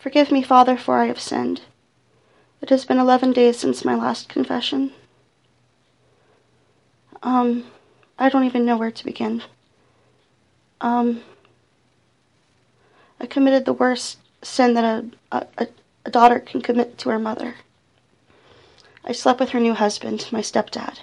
Forgive me, Father, for I have sinned. It has been 11 days since my last confession. I don't even know where to begin. I committed the worst sin that a daughter can commit to her mother. I slept with her new husband, my stepdad.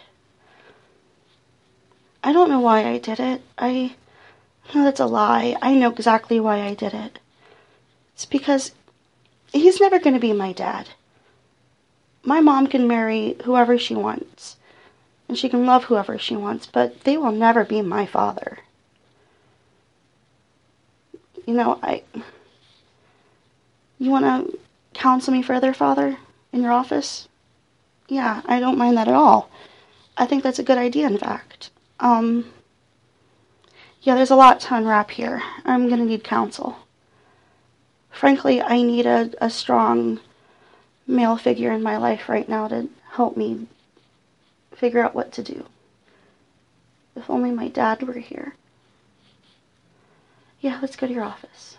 I don't know why I did it. No, that's a lie. I know exactly why I did it. It's because he's never going to be my dad. My mom can marry whoever she wants, and she can love whoever she wants, but they will never be my father. You want to counsel me further, Father, in your office? Yeah, I don't mind that at all. I think that's a good idea, in fact. Yeah, there's a lot to unwrap here. I'm going to need counsel. Frankly, I need a strong male figure in my life right now to help me figure out what to do. If only my dad were here. Yeah, let's go to your office.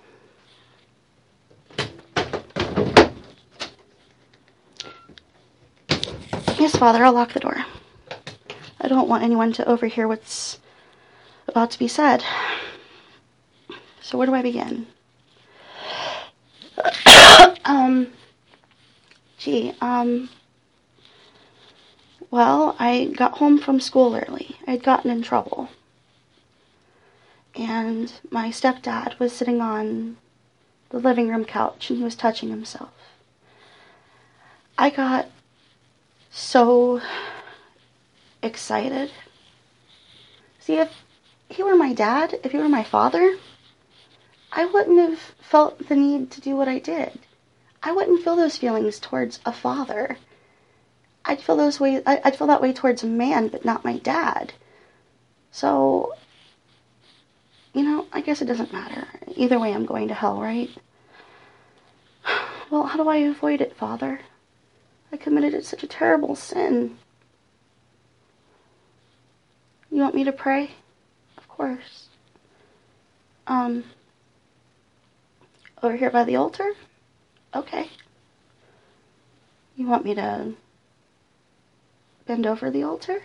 Yes, Father, I'll lock the door. I don't want anyone to overhear what's about to be said. So where do I begin? Well, I got home from school early. I'd gotten in trouble. And my stepdad was sitting on the living room couch and he was touching himself. I got so excited. See, if he were my dad, if he were my father, I wouldn't have felt the need to do what I did. I wouldn't feel those feelings towards a father. I'd feel that way towards a man, but not my dad. So, I guess it doesn't matter. Either way, I'm going to hell, right? Well, how do I avoid it, Father? I committed such a terrible sin. You want me to pray? Of course. Over here by the altar? Okay. You want me to bend over the altar?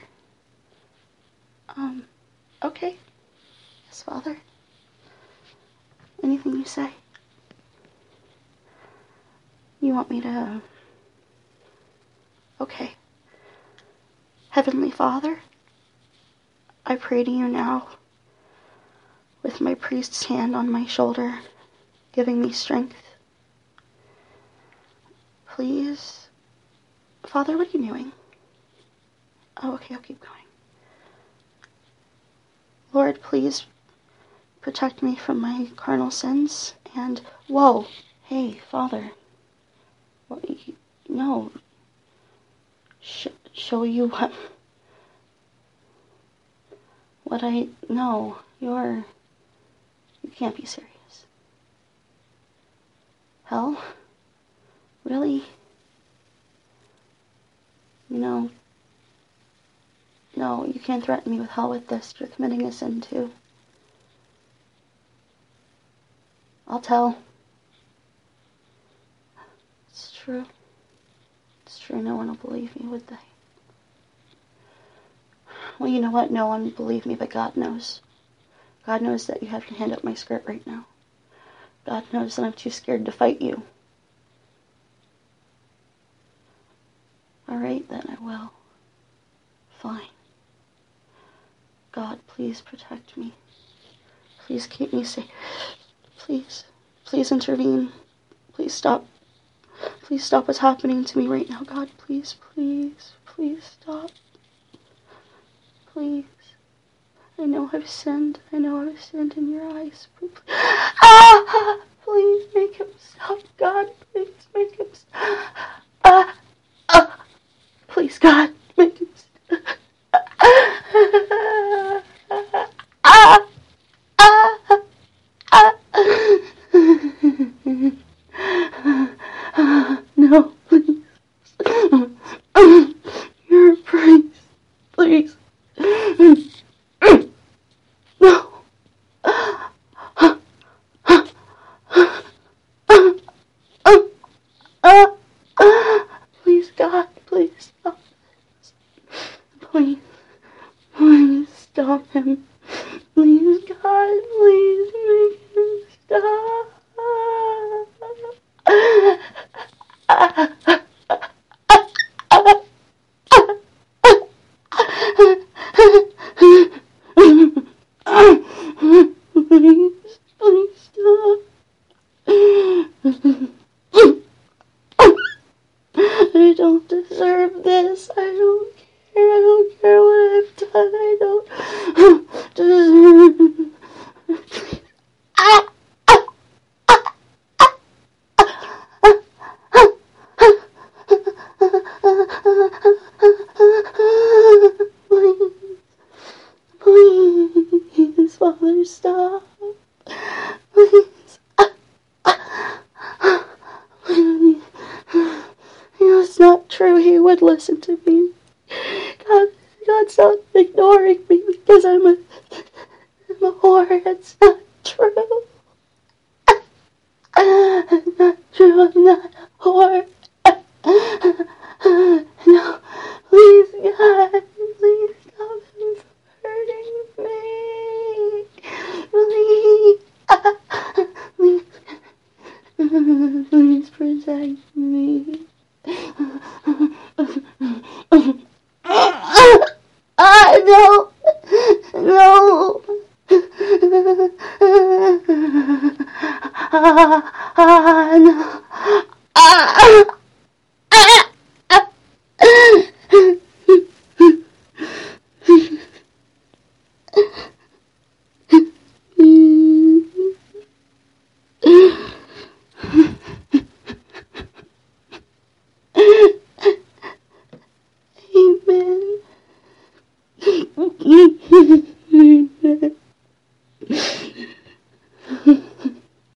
Okay. Yes, Father. Anything you say. You want me to... Okay. Heavenly Father, I pray to you now, with my priest's hand on my shoulder, giving me strength. Please... Father, what are you doing? Oh, okay, I'll keep going. Lord, please protect me from my carnal sins, and... Whoa! Hey, Father. No. Show you what I... No, you can't be serious. Hell? Really? No, you can't threaten me with hell with this. You're committing a sin too. I'll tell. It's true. It's true. No one will believe me, would they? Well, you know what? No one will believe me, but God knows. God knows that you have your hand up my skirt right now. God knows that I'm too scared to fight you. Alright, then I will. Fine. God, please protect me. Please keep me safe. Please. Please intervene. Please stop. Please stop what's happening to me right now. God, please, please, please stop. Please. I know I've sinned. I know I've sinned in your eyes. Please make him stop. God, please make him stop. Please, God, make him stop. No, please. You're a priest. Please. No. I don't deserve this. I don't care. I don't care what I've done. I don't deserve. Ah! Please, please, Father, stop. Please. Please. It's not true. He would listen to me. God's not ignoring me because I'm a whore. It's not true. It's not true. I'm not a whore. No, please, God, please stop him from hurting me. Please, please protect me. No, no. No.